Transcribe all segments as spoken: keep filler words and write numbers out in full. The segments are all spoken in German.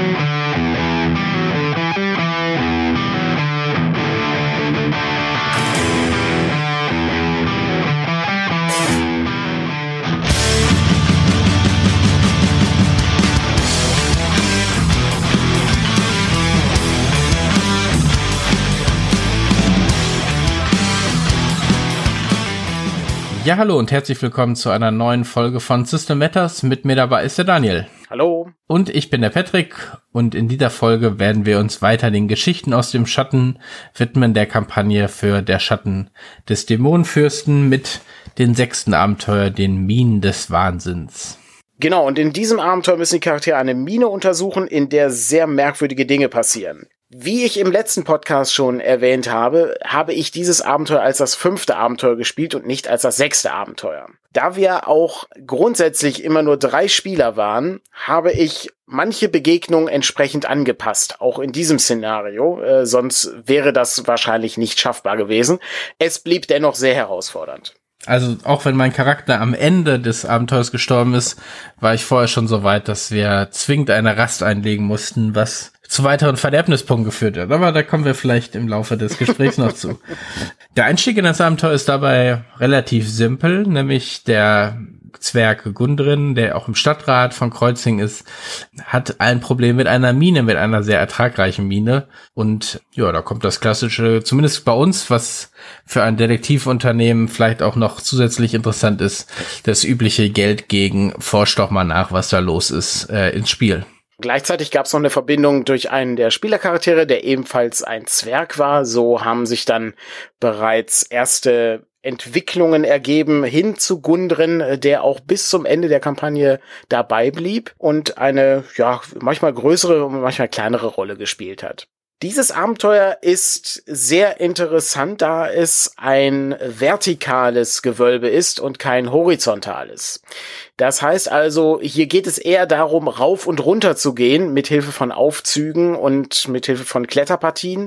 Ja, hallo und herzlich willkommen zu einer neuen Folge von System Matters. Mit mir dabei ist der Daniel. Hallo. Und ich bin der Patrick und in dieser Folge werden wir uns weiter den Geschichten aus dem Schatten widmen, der Kampagne für Der Schatten des Dämonenfürsten mit dem sechsten Abenteuer, den Minen des Wahnsinns. Genau, und in diesem Abenteuer müssen die Charaktere eine Mine untersuchen, in der sehr merkwürdige Dinge passieren. Wie ich im letzten Podcast schon erwähnt habe, habe ich dieses Abenteuer als das fünfte Abenteuer gespielt und nicht als das sechste Abenteuer. Da wir auch grundsätzlich immer nur drei Spieler waren, habe ich manche Begegnungen entsprechend angepasst, auch in diesem Szenario, äh, sonst wäre das wahrscheinlich nicht schaffbar gewesen. Es blieb dennoch sehr herausfordernd. Also auch wenn mein Charakter am Ende des Abenteuers gestorben ist, war ich vorher schon so weit, dass wir zwingend eine Rast einlegen mussten, was zu weiteren Verderbnispunkten geführt hat. Aber da kommen wir vielleicht im Laufe des Gesprächs noch zu. Der Einstieg in das Abenteuer ist dabei relativ simpel, nämlich der Zwerg Gundrin, der auch im Stadtrat von Kreuzing ist, hat ein Problem mit einer Mine, mit einer sehr ertragreichen Mine. Und ja, da kommt das klassische, zumindest bei uns, was für ein Detektivunternehmen vielleicht auch noch zusätzlich interessant ist, das übliche Geld gegen Forsch doch mal nach, was da los ist, äh, ins Spiel. Gleichzeitig gab es noch eine Verbindung durch einen der Spielercharaktere, der ebenfalls ein Zwerg war. So haben sich dann bereits erste Entwicklungen ergeben hin zu Gundrin, der auch bis zum Ende der Kampagne dabei blieb und eine ja manchmal größere und manchmal kleinere Rolle gespielt hat. Dieses Abenteuer ist sehr interessant, da es ein vertikales Gewölbe ist und kein horizontales. Das heißt also, hier geht es eher darum, rauf und runter zu gehen, mit Hilfe von Aufzügen und mit Hilfe von Kletterpartien,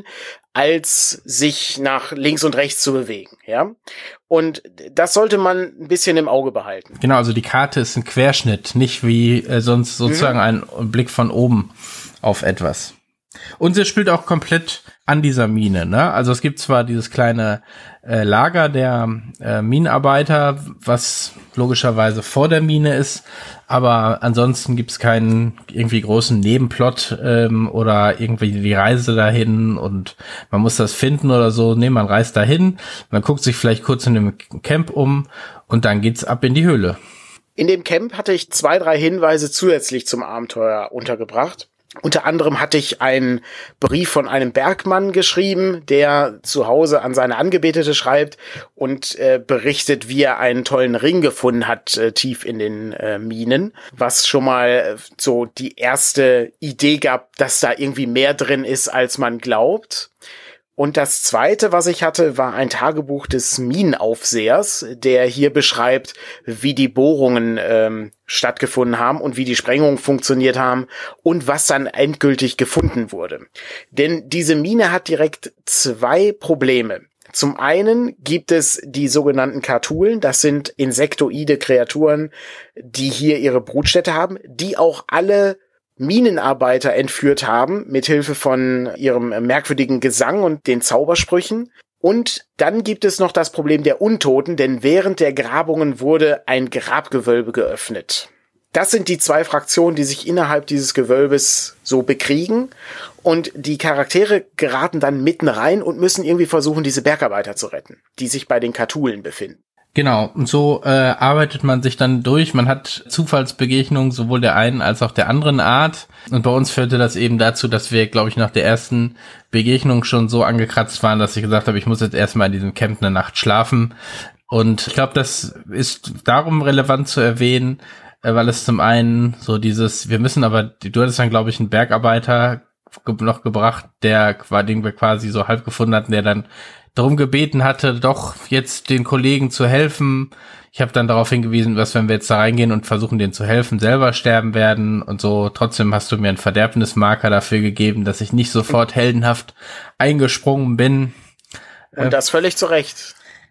als sich nach links und rechts zu bewegen, ja. Und das sollte man ein bisschen im Auge behalten. Genau, also die Karte ist ein Querschnitt, nicht wie äh, sonst sozusagen mhm. ein Blick von oben auf etwas. Und sie spielt auch komplett an dieser Mine, ne? Also es gibt zwar dieses kleine äh, Lager der äh, Minenarbeiter, was logischerweise vor der Mine ist, aber ansonsten gibt es keinen irgendwie großen Nebenplot ähm, oder irgendwie die Reise dahin und man muss das finden oder so. Nee, man reist dahin, man guckt sich vielleicht kurz in dem Camp um und dann geht's ab in die Höhle. In dem Camp hatte ich zwei, drei Hinweise zusätzlich zum Abenteuer untergebracht. Unter anderem hatte ich einen Brief von einem Bergmann geschrieben, der zu Hause an seine Angebetete schreibt und äh, berichtet, wie er einen tollen Ring gefunden hat, äh, tief in den äh, Minen, was schon mal äh, so die erste Idee gab, dass da irgendwie mehr drin ist, als man glaubt. Und das zweite, was ich hatte, war ein Tagebuch des Minenaufsehers, der hier beschreibt, wie die Bohrungen ähm, stattgefunden haben und wie die Sprengungen funktioniert haben und was dann endgültig gefunden wurde. Denn diese Mine hat direkt zwei Probleme. Zum einen gibt es die sogenannten Kartulen, das sind insektoide Kreaturen, die hier ihre Brutstätte haben, die auch alle Minenarbeiter entführt haben, mithilfe von ihrem merkwürdigen Gesang und den Zaubersprüchen. Und dann gibt es noch das Problem der Untoten, denn während der Grabungen wurde ein Grabgewölbe geöffnet. Das sind die zwei Fraktionen, die sich innerhalb dieses Gewölbes so bekriegen. Und die Charaktere geraten dann mitten rein und müssen irgendwie versuchen, diese Bergarbeiter zu retten, die sich bei den Kartulen befinden. Genau, und so äh, arbeitet man sich dann durch. Man hat Zufallsbegegnungen sowohl der einen als auch der anderen Art. Und bei uns führte das eben dazu, dass wir, glaube ich, nach der ersten Begegnung schon so angekratzt waren, dass ich gesagt habe, ich muss jetzt erstmal in diesem Camp eine Nacht schlafen. Und ich glaube, das ist darum relevant zu erwähnen, äh, weil es zum einen so dieses, wir müssen aber, du hattest dann, glaube ich, einen Bergarbeiter noch gebracht, der, den wir quasi so halb gefunden hatten, der dann darum gebeten hatte, doch jetzt den Kollegen zu helfen. Ich habe dann darauf hingewiesen, dass wenn wir jetzt da reingehen und versuchen, denen zu helfen, selber sterben werden und so. Trotzdem hast du mir einen Verderbnismarker dafür gegeben, dass ich nicht sofort heldenhaft eingesprungen bin. Und das völlig zu Recht.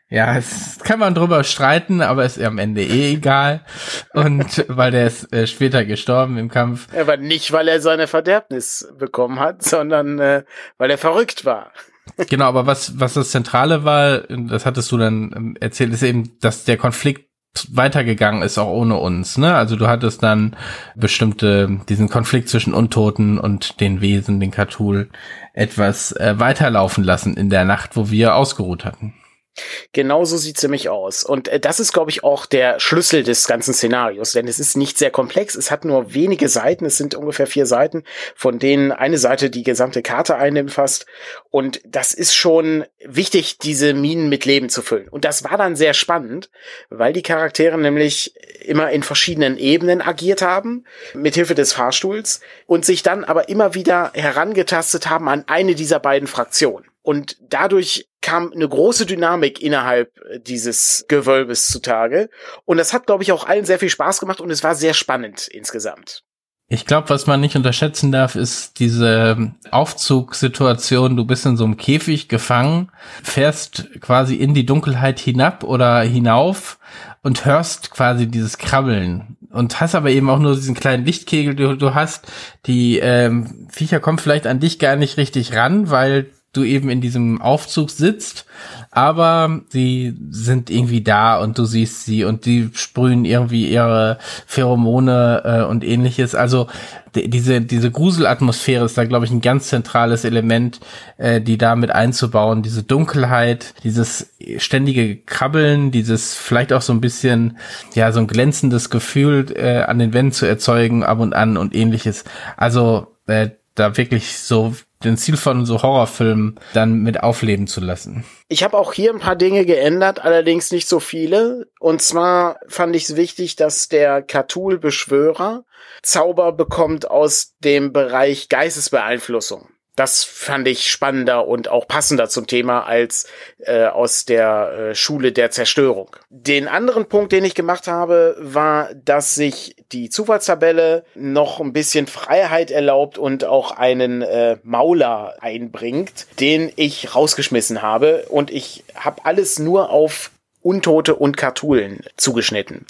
Ja, es kann man drüber streiten, aber ist am Ende eh egal. Und weil der ist äh, später gestorben im Kampf. Aber nicht, weil er seine Verderbnis bekommen hat, sondern äh, weil er verrückt war. Genau, aber was was das Zentrale war, das hattest du dann erzählt, ist eben, dass der Konflikt weitergegangen ist, auch ohne uns, ne? Also du hattest dann bestimmte, diesen Konflikt zwischen Untoten und den Wesen, den Cthulhu, etwas äh, weiterlaufen lassen in der Nacht, wo wir ausgeruht hatten. Genau so sieht's nämlich aus. Und äh, das ist, glaube ich, auch der Schlüssel des ganzen Szenarios, denn es ist nicht sehr komplex. Es hat nur wenige Seiten. Es sind ungefähr vier Seiten, von denen eine Seite die gesamte Karte einnimmt fast. Und das ist schon wichtig, diese Minen mit Leben zu füllen. Und das war dann sehr spannend, weil die Charaktere nämlich immer in verschiedenen Ebenen agiert haben, mithilfe des Fahrstuhls, und sich dann aber immer wieder herangetastet haben an eine dieser beiden Fraktionen. Und dadurch kam eine große Dynamik innerhalb dieses Gewölbes zutage. Und das hat, glaube ich, auch allen sehr viel Spaß gemacht und es war sehr spannend insgesamt. Ich glaube, was man nicht unterschätzen darf, ist diese Aufzugssituation. Du bist in so einem Käfig gefangen, fährst quasi in die Dunkelheit hinab oder hinauf und hörst quasi dieses Krabbeln. Und hast aber eben auch nur diesen kleinen Lichtkegel, du, du hast. Die ähm, Viecher kommen vielleicht an dich gar nicht richtig ran, weil du eben in diesem Aufzug sitzt, aber sie sind irgendwie da und du siehst sie und die sprühen irgendwie ihre Pheromone äh, und ähnliches. Also d- diese diese Gruselatmosphäre ist da, glaube ich, ein ganz zentrales Element, äh, die da mit einzubauen. Diese Dunkelheit, dieses ständige Krabbeln, dieses vielleicht auch so ein bisschen, ja, so ein glänzendes Gefühl äh, an den Wänden zu erzeugen, ab und an und ähnliches. Also äh, da wirklich so den Ziel von so Horrorfilmen dann mit aufleben zu lassen. Ich habe auch hier ein paar Dinge geändert, allerdings nicht so viele. Und zwar fand ich es wichtig, dass der Cthulhu-Beschwörer Zauber bekommt aus dem Bereich Geistesbeeinflussung. Das fand ich spannender und auch passender zum Thema als äh, aus der äh, Schule der Zerstörung. Den anderen Punkt, den ich gemacht habe, war, dass sich die Zufallstabelle noch ein bisschen Freiheit erlaubt und auch einen äh, Mauler einbringt, den ich rausgeschmissen habe. Und ich habe alles nur auf Untote und Cthulhu zugeschnitten.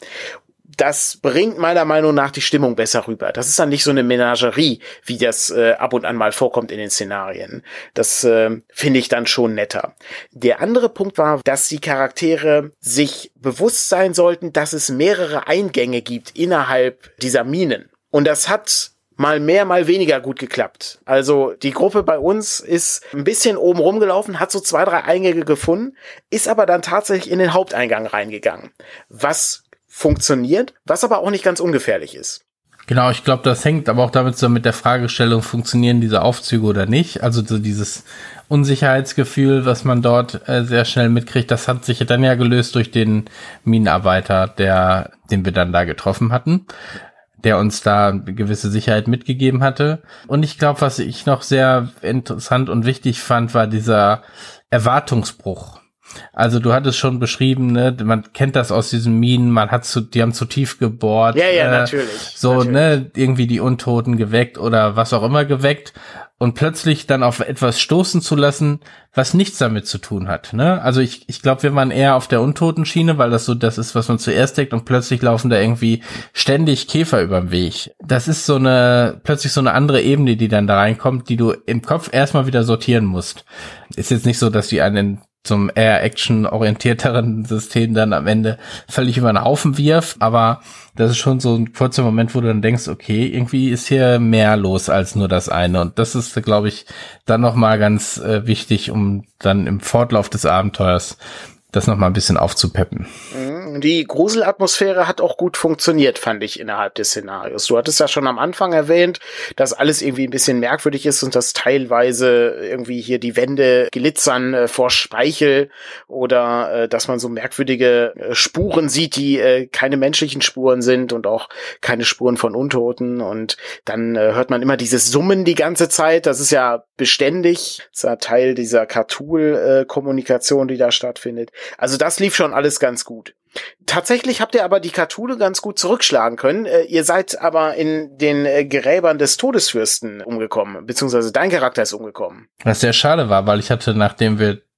Das bringt meiner Meinung nach die Stimmung besser rüber. Das ist dann nicht so eine Menagerie, wie das äh, ab und an mal vorkommt in den Szenarien. Das äh, finde ich dann schon netter. Der andere Punkt war, dass die Charaktere sich bewusst sein sollten, dass es mehrere Eingänge gibt innerhalb dieser Minen. Und das hat mal mehr, mal weniger gut geklappt. Also die Gruppe bei uns ist ein bisschen oben rumgelaufen, hat so zwei, drei Eingänge gefunden, ist aber dann tatsächlich in den Haupteingang reingegangen. Was funktioniert, was aber auch nicht ganz ungefährlich ist. Genau, ich glaube, das hängt aber auch damit so mit der Fragestellung, funktionieren diese Aufzüge oder nicht? Also so dieses Unsicherheitsgefühl, was man dort äh, sehr schnell mitkriegt, das hat sich dann ja gelöst durch den Minenarbeiter, der, den wir dann da getroffen hatten, der uns da eine gewisse Sicherheit mitgegeben hatte. Und ich glaube, was ich noch sehr interessant und wichtig fand, war dieser Erwartungsbruch. Also du hattest schon beschrieben, ne, man kennt das aus diesen Minen, man hat zu, die haben zu tief gebohrt. Ja, ja, äh, natürlich. So, natürlich. ne, irgendwie die Untoten geweckt oder was auch immer geweckt und plötzlich dann auf etwas stoßen zu lassen, was nichts damit zu tun hat, ne? Also ich ich glaube, wir waren eher auf der Untotenschiene, weil das so das ist, was man zuerst denkt und plötzlich laufen da irgendwie ständig Käfer überm Weg. Das ist so eine plötzlich so eine andere Ebene, die dann da reinkommt, die du im Kopf erstmal wieder sortieren musst. Ist jetzt nicht so, dass die einen zum eher actionorientierteren System dann am Ende völlig über den Haufen wirft, aber das ist schon so ein kurzer Moment, wo du dann denkst, okay, irgendwie ist hier mehr los als nur das eine und das ist, glaube ich, dann nochmal ganz äh, wichtig, um dann im Fortlauf des Abenteuers das nochmal ein bisschen aufzupeppen. Die Gruselatmosphäre hat auch gut funktioniert, fand ich, innerhalb des Szenarios. Du hattest ja schon am Anfang erwähnt, dass alles irgendwie ein bisschen merkwürdig ist und dass teilweise irgendwie hier die Wände glitzern äh, vor Speichel oder äh, dass man so merkwürdige äh, Spuren sieht, die äh, keine menschlichen Spuren sind und auch keine Spuren von Untoten. Und dann äh, hört man immer dieses Summen die ganze Zeit. Das ist ja beständig. Das ist ja Teil dieser Cthulhu-Kommunikation, die da stattfindet. Also das lief schon alles ganz gut. Tatsächlich habt ihr aber die Cthulhu ganz gut zurückschlagen können. Äh, ihr seid aber in den äh, Gräbern des Todesfürsten umgekommen, beziehungsweise dein Charakter ist umgekommen. Was sehr schade war, weil ich hatte, nachdem wir die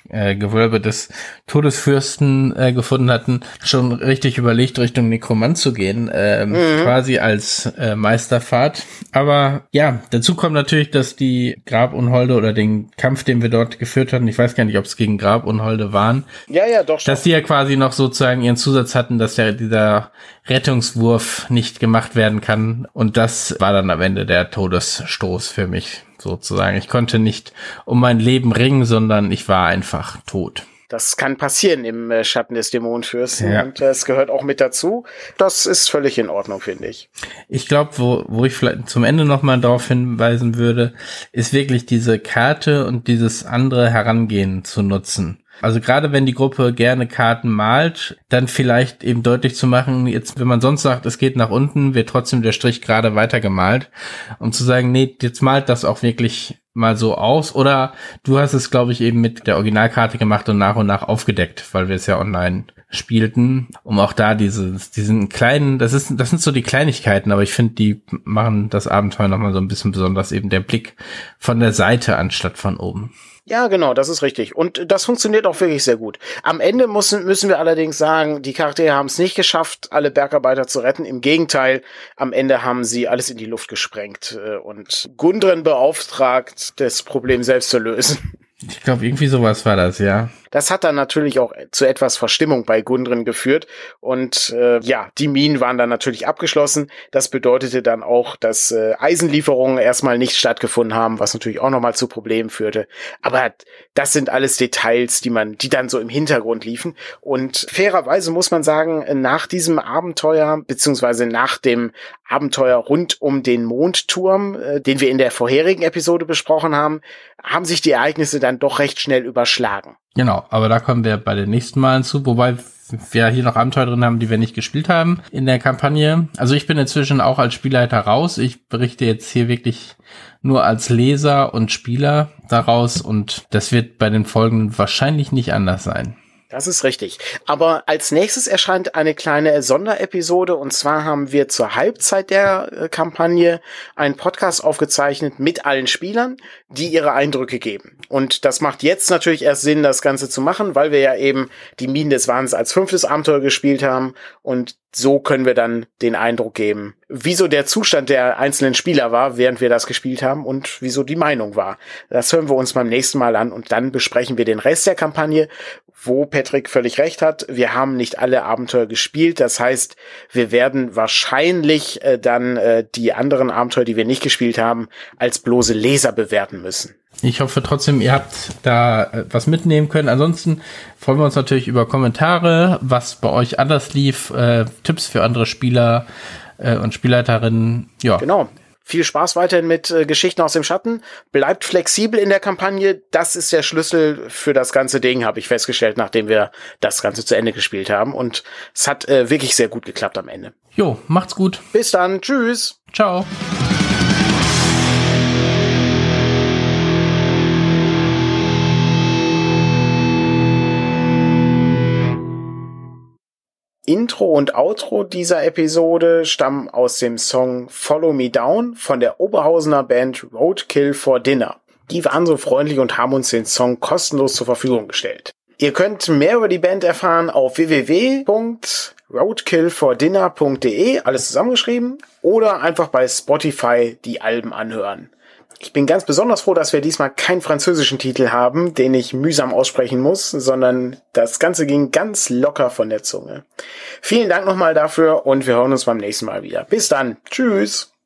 äh, Gewölbe des Todesfürsten äh, gefunden hatten, schon richtig überlegt, Richtung Nekromant zu gehen, äh, mhm. quasi als äh, Meisterfahrt. Aber ja, dazu kommt natürlich, dass die Grabunholde oder den Kampf, den wir dort geführt hatten, ich weiß gar nicht, ob es gegen Grabunholde waren, ja, ja, doch, dass die ja quasi noch sozusagen ihren Zusatz hatten, dass ja dieser Rettungswurf nicht gemacht werden kann. Und das war dann am Ende der Todesstoß für mich sozusagen. Ich konnte nicht um mein Leben ringen, sondern ich war einfach tot. Das kann passieren im äh, Schatten des Dämonenfürsten ja. und es äh, gehört auch mit dazu. Das ist völlig in Ordnung, finde ich. Ich glaube, wo, wo ich vielleicht zum Ende nochmal darauf hinweisen würde, ist wirklich diese Karte und dieses andere Herangehen zu nutzen. Also gerade wenn die Gruppe gerne Karten malt, dann vielleicht eben deutlich zu machen, jetzt, wenn man sonst sagt, es geht nach unten, wird trotzdem der Strich gerade weiter gemalt, um zu sagen, nee, jetzt malt das auch wirklich mal so aus. Oder du hast es, glaube ich, eben mit der Originalkarte gemacht und nach und nach aufgedeckt, weil wir es ja online spielten, um auch da dieses, diesen kleinen, das ist, das sind so die Kleinigkeiten, aber ich finde, die machen das Abenteuer nochmal so ein bisschen besonders, eben der Blick von der Seite anstatt von oben. Ja, genau, das ist richtig. Und das funktioniert auch wirklich sehr gut. Am Ende müssen, müssen wir allerdings sagen, die Charaktere haben es nicht geschafft, alle Bergarbeiter zu retten. Im Gegenteil, am Ende haben sie alles in die Luft gesprengt und Gundren beauftragt, das Problem selbst zu lösen. Ich glaube, irgendwie sowas war das, ja. Das hat dann natürlich auch zu etwas Verstimmung bei Gundren geführt und äh, ja, die Minen waren dann natürlich abgeschlossen. Das bedeutete dann auch, dass äh, Eisenlieferungen erstmal nicht stattgefunden haben, was natürlich auch nochmal zu Problemen führte. Aber das sind alles Details, die man, die dann so im Hintergrund liefen. Und fairerweise muss man sagen, nach diesem Abenteuer, beziehungsweise nach dem Abenteuer rund um den Mondturm, äh, den wir in der vorherigen Episode besprochen haben, haben sich die Ereignisse dann doch recht schnell überschlagen. Genau, aber da kommen wir bei den nächsten Malen zu, wobei wir hier noch Abenteuer drin haben, die wir nicht gespielt haben in der Kampagne. Also ich bin inzwischen auch als Spielleiter raus. Ich berichte jetzt hier wirklich nur als Leser und Spieler daraus und das wird bei den Folgen wahrscheinlich nicht anders sein. Das ist richtig. Aber als nächstes erscheint eine kleine Sonderepisode und zwar haben wir zur Halbzeit der äh, Kampagne einen Podcast aufgezeichnet mit allen Spielern, die ihre Eindrücke geben. Und das macht jetzt natürlich erst Sinn, das Ganze zu machen, weil wir ja eben die Minen des Wahns als fünftes Abenteuer gespielt haben und so können wir dann den Eindruck geben, wieso der Zustand der einzelnen Spieler war, während wir das gespielt haben und wieso die Meinung war. Das hören wir uns beim nächsten Mal an und dann besprechen wir den Rest der Kampagne, wo Patrick völlig recht hat. Wir haben nicht alle Abenteuer gespielt. Das heißt, wir werden wahrscheinlich äh, dann äh, die anderen Abenteuer, die wir nicht gespielt haben, als bloße Leser bewerten müssen. Ich hoffe trotzdem, ihr habt da äh, was mitnehmen können. Ansonsten freuen wir uns natürlich über Kommentare, was bei euch anders lief, äh, Tipps für andere Spieler äh, und Spielleiterinnen. Ja. Genau. Viel Spaß weiterhin mit äh, Geschichten aus dem Schatten. Bleibt flexibel in der Kampagne. Das ist der Schlüssel für das ganze Ding, habe ich festgestellt, nachdem wir das Ganze zu Ende gespielt haben. Und es hat äh, wirklich sehr gut geklappt am Ende. Jo, macht's gut. Bis dann. Tschüss. Ciao. Intro und Outro dieser Episode stammen aus dem Song Follow Me Down von der Oberhausener Band Roadkill for Dinner. Die waren so freundlich und haben uns den Song kostenlos zur Verfügung gestellt. Ihr könnt mehr über die Band erfahren auf w w w punkt roadkill for dinner punkt d e, alles zusammengeschrieben, oder einfach bei Spotify die Alben anhören. Ich bin ganz besonders froh, dass wir diesmal keinen französischen Titel haben, den ich mühsam aussprechen muss, sondern das Ganze ging ganz locker von der Zunge. Vielen Dank nochmal dafür und wir hören uns beim nächsten Mal wieder. Bis dann. Tschüss.